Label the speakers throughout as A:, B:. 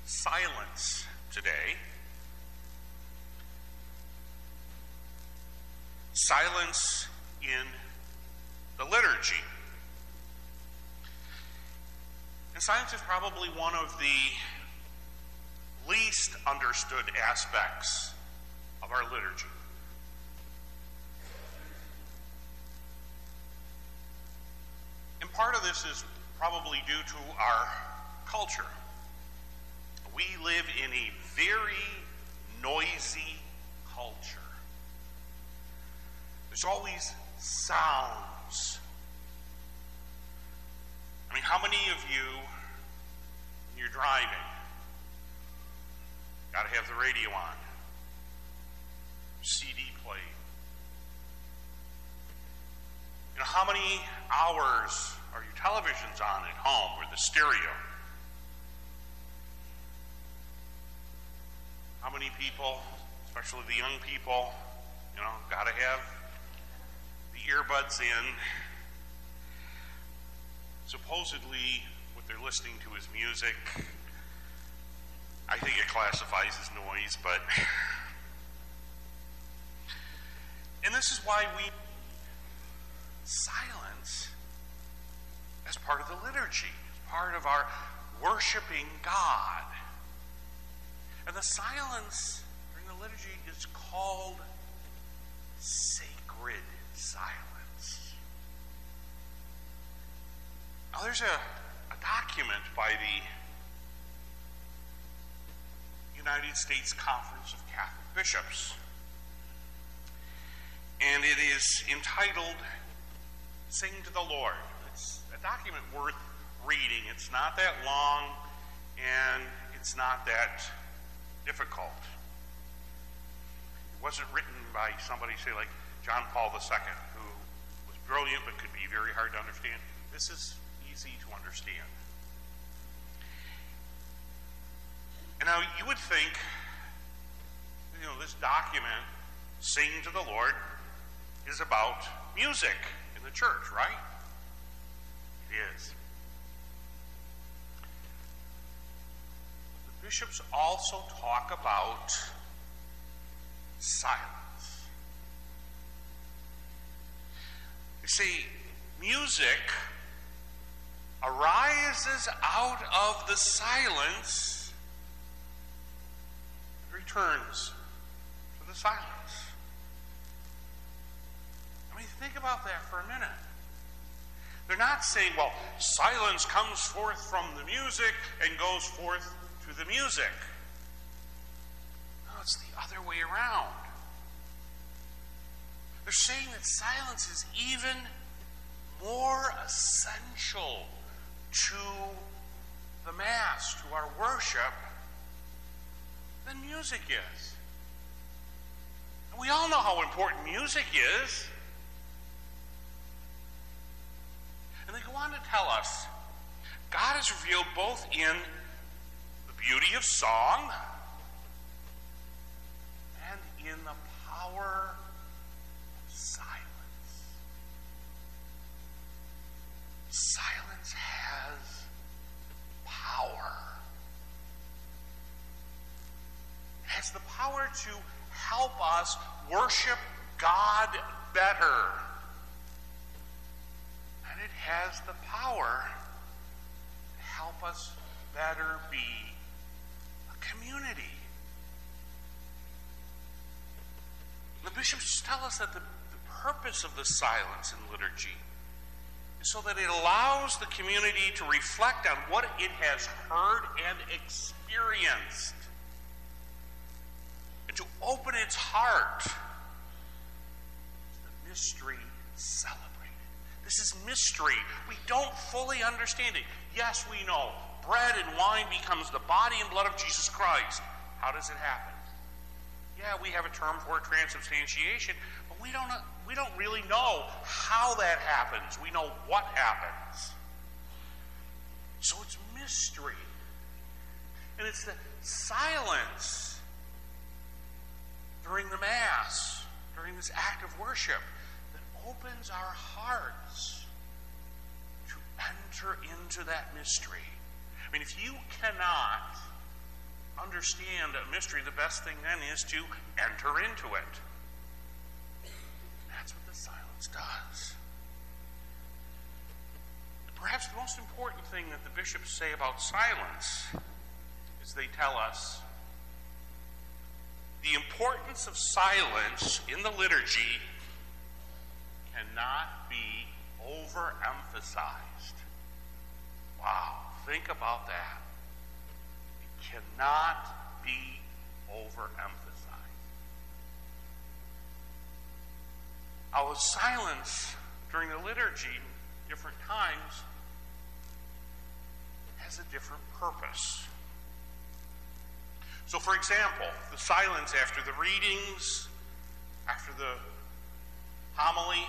A: silence today. Silence in the liturgy. And silence is probably one of the least understood aspects of our liturgy. And part of this is probably due to our culture. We live in a very noisy culture. There's always sounds. I mean, how many of you, when you're driving, got to have the radio on, CD playing? You know, how many hours are your televisions on at home or the stereo? How many people, especially the young people, got to have the earbuds in? Supposedly, what they're listening to is music. I think it classifies as noise, but... And this is why we silence as part of the liturgy, as part of our worshiping God. And the silence during the liturgy is called sacred silence. Now, there's a document by the United States Conference of Catholic Bishops, and it is entitled Sing to the Lord. It's a document worth reading. It's not that long, and it's not that difficult. It wasn't written by somebody, say, like John Paul II, who was brilliant but could be very hard to understand. This is easy to understand. And now you would think, this document, Sing to the Lord, is about music in the church, right? It is. The bishops also talk about silence. They say music arises out of the silence and returns to the silence. I mean, think about that for a minute. They're not saying, well, silence comes forth from the music and goes forth to the music. No, it's the other way around. They're saying that silence is even more essential to the Mass, to our worship, than music is. And we all know how important music is. And they go on to tell us, God is revealed both in the beauty of song and in the power of silence. Silence has power. It has the power to help us worship God better. And it has the power to help us better be a community. The bishops tell us that the purpose of the silence in liturgy is so that it allows the community to reflect on what it has heard and experienced, and to open its heart to the mystery celebrated. This is mystery. We don't fully understand it. Yes, we know bread and wine becomes the body and blood of Jesus Christ. How does it happen? Yeah, we have a term for it, transubstantiation, but we don't really know how that happens. We know what happens. So it's mystery. And it's the silence during the Mass, during this act of worship, that opens our hearts to enter into that mystery. I mean, if you cannot understand a mystery, the best thing then is to enter into it. That's what the silence does. Perhaps the most important thing that the bishops say about silence is they tell us the importance of silence in the liturgy cannot be overemphasized. Wow, think about that. It cannot be overemphasized. Our silence during the liturgy, different times, has a different purpose. So, for example, the silence after the readings, after the homily,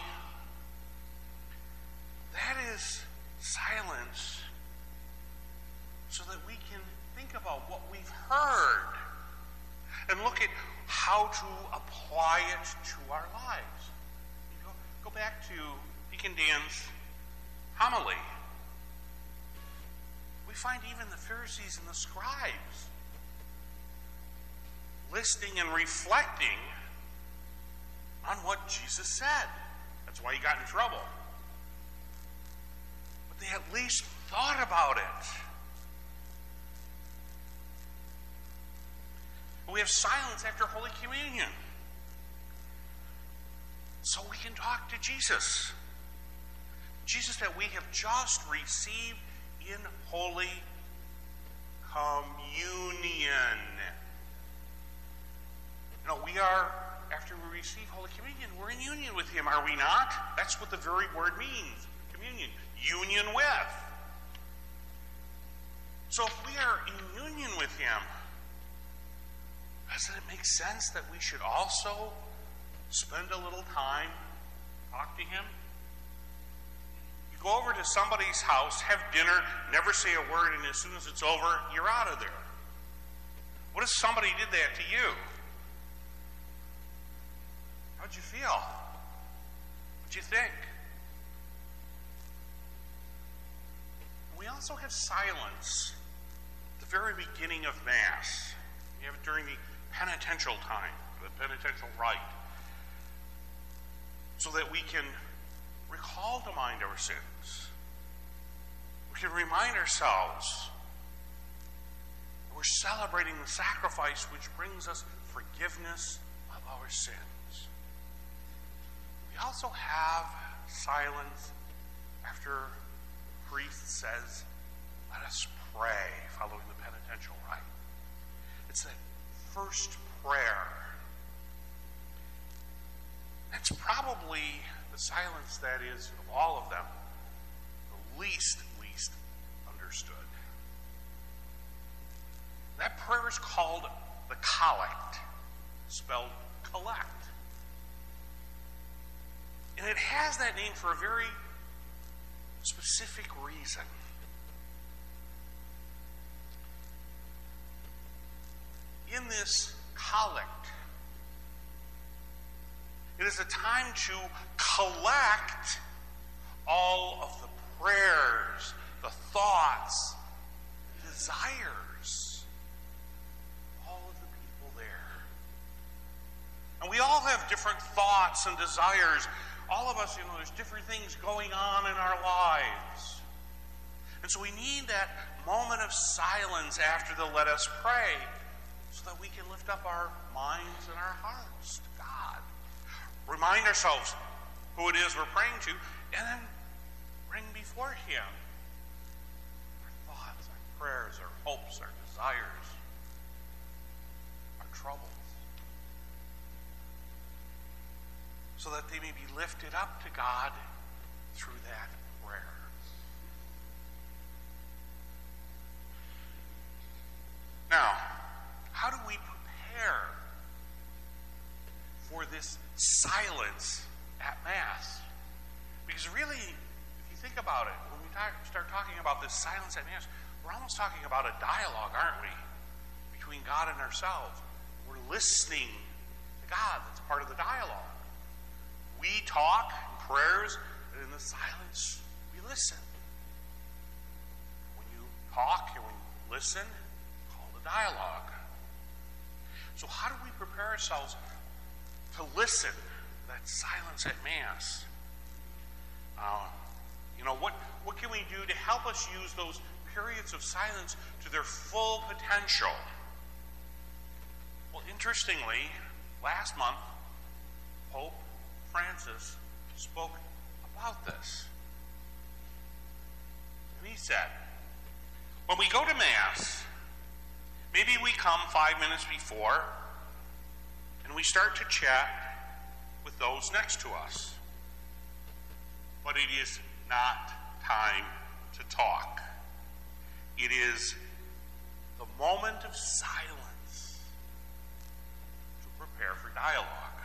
A: that is silence so that we can think about what we've heard and look at how to apply it to our lives. You go back to Deacon Dan's homily. We find even the Pharisees and the scribes listening and reflecting on what Jesus said. That's why he got in trouble. But they at least thought about it. We have silence after Holy Communion, so we can talk to Jesus. Jesus that we have just received in Holy Communion. We are, after we receive Holy Communion, we're in union with him, are we not? That's what the very word means, communion, union with. So if we are in union with him, doesn't it make sense that we should also spend a little time, talk to him? You go over to somebody's house, have dinner, never say a word, and as soon as it's over, you're out of there. What if somebody did that to you? How'd you feel? What'd you think? We also have silence at the very beginning of Mass. We have it during the penitential time, the penitential rite, so that we can recall to mind our sins. We can remind ourselves that we're celebrating the sacrifice which brings us forgiveness of our sins. We also have silence after the priest says, "Let us pray," following the penitential rite. It's that first prayer. That's probably the silence that is, of all of them, the least understood. That prayer is called the collect, spelled collect. And it has that name for a very specific reason. In this collect, it is a time to collect all of the prayers, the thoughts, the desires, all of the people there. And we all have different thoughts and desires. All of us, there's different things going on in our lives. And so we need that moment of silence after the "Let us pray," so that we can lift up our minds and our hearts to God. Remind ourselves who it is we're praying to, and then bring before him our thoughts, our prayers, our hopes, our desires, our troubles, so that they may be lifted up to God through that prayer. Now, how do we prepare for this silence at Mass? Because really, if you think about it, when we start talking about this silence at Mass, we're almost talking about a dialogue, aren't we? Between God and ourselves. We're listening to God. That's part of the dialogue. We talk in prayers, and in the silence, we listen. When you talk and when you listen, call the dialogue. prepare ourselves to listen to that silence at Mass. What can we do to help us use those periods of silence to their full potential? Well, interestingly, last month, Pope Francis spoke about this. And he said, when we go to Mass, maybe we come 5 minutes before and we start to chat with those next to us. But it is not time to talk. It is the moment of silence to prepare for dialogue.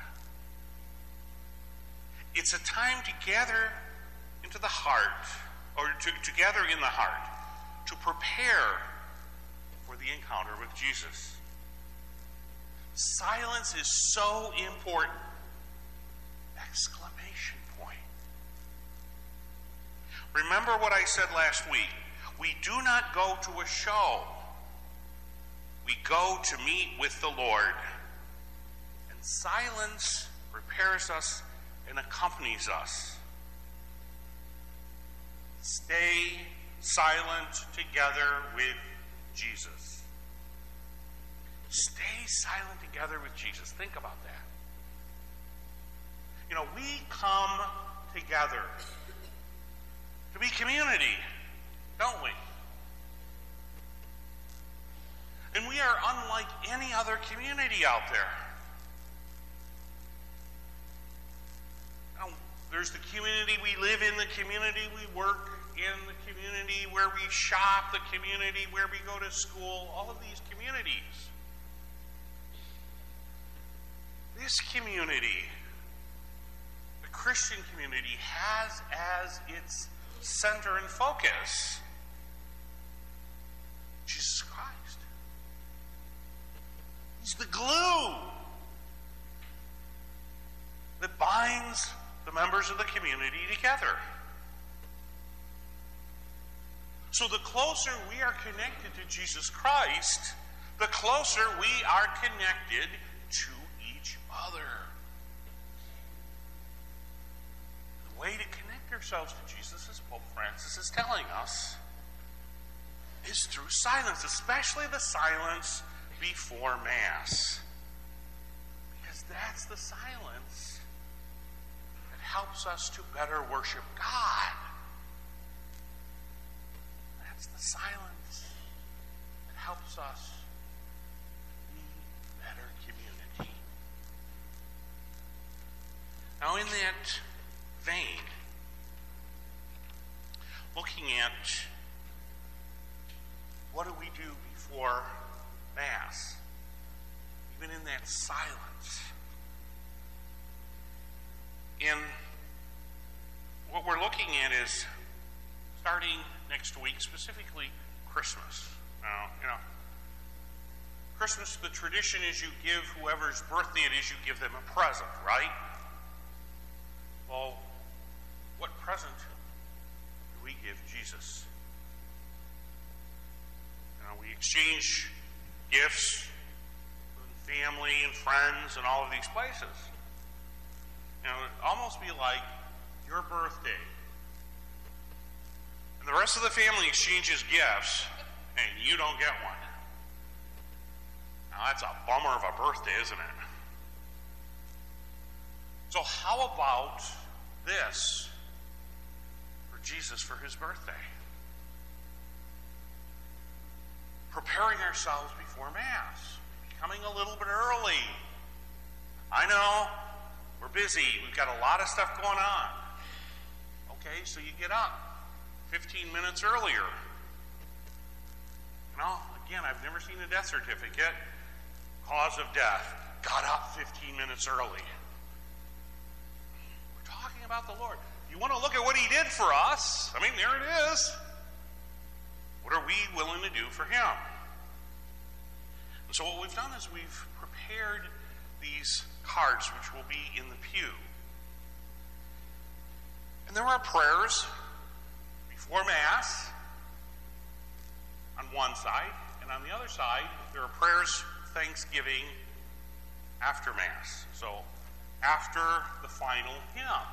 A: It's a time to gather into the heart, or to gather in the heart, to prepare for the encounter with Jesus. Silence is so important! Exclamation point. Remember what I said last week. We do not go to a show. We go to meet with the Lord. And silence prepares us and accompanies us. Stay silent together with Jesus. Stay silent together with Jesus. Think about that. We come together to be community, don't we? And we are unlike any other community out there. There's the community we live in, the community we work in, the community where we shop, the community where we go to school, all of these communities. This community, the Christian community, has as its center and focus Jesus Christ. He's the glue that binds the members of the community together. So the closer we are connected to Jesus Christ, the closer we are connected to each other. The way to connect ourselves to Jesus, as Pope Francis is telling us, is through silence, especially the silence before Mass. Because that's the silence that helps us to better worship God. That's the silence that helps us be better community. Now, in that vein, looking at what do we do before Mass, even in that silence, in what we're looking at is starting next week, specifically Christmas. Now, Christmas, the tradition is you give whoever's birthday it is, you give them a present, right? Well, what present do we give Jesus? We exchange gifts with family and friends and all of these places. It'd almost be like your birthday. And the rest of the family exchanges gifts, and you don't get one. Now, that's a bummer of a birthday, isn't it? So how about this for Jesus for his birthday? Preparing ourselves before Mass, coming a little bit early. I know, we're busy. We've got a lot of stuff going on. Okay, so you get up 15 minutes earlier. Again, I've never seen a death certificate. Cause of death, got up 15 minutes early. We're talking about the Lord. You want to look at what he did for us? There it is. What are we willing to do for him? And so what we've done is we've prepared these cards, which will be in the pew. And there are prayers before Mass on one side, and on the other side, there are prayers of thanksgiving after Mass. So after the final hymn.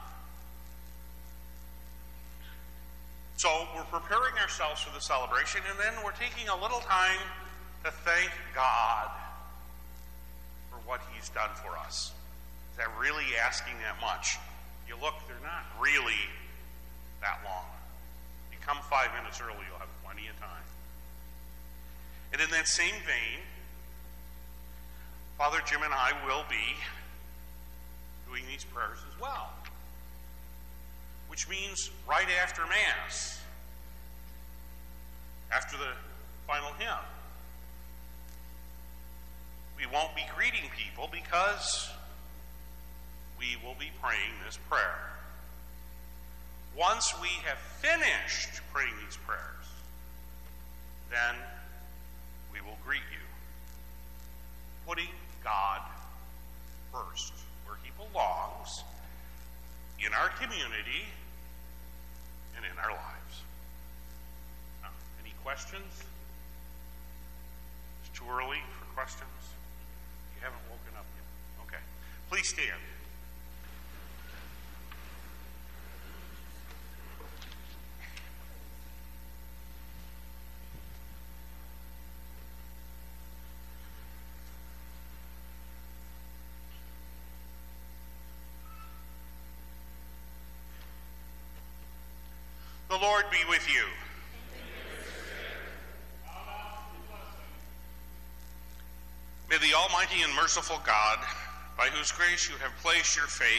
A: So we're preparing ourselves for the celebration, and then we're taking a little time to thank God for what he's done for us. Is that really asking that much? You look, they're not really that long. You come 5 minutes early, you'll have plenty of time. And in that same vein, Father Jim and I will be doing these prayers as well. Which means right after Mass, after the final hymn. We won't be greeting people because we will be praying this prayer. Once we have finished praying these prayers, then we will greet you, putting God first, where he belongs, in our community and in our lives. Now, any questions? It's too early for questions? You haven't woken up yet. Okay. Please stand. The Lord be with you. May the Almighty and merciful God, by whose grace you have placed your faith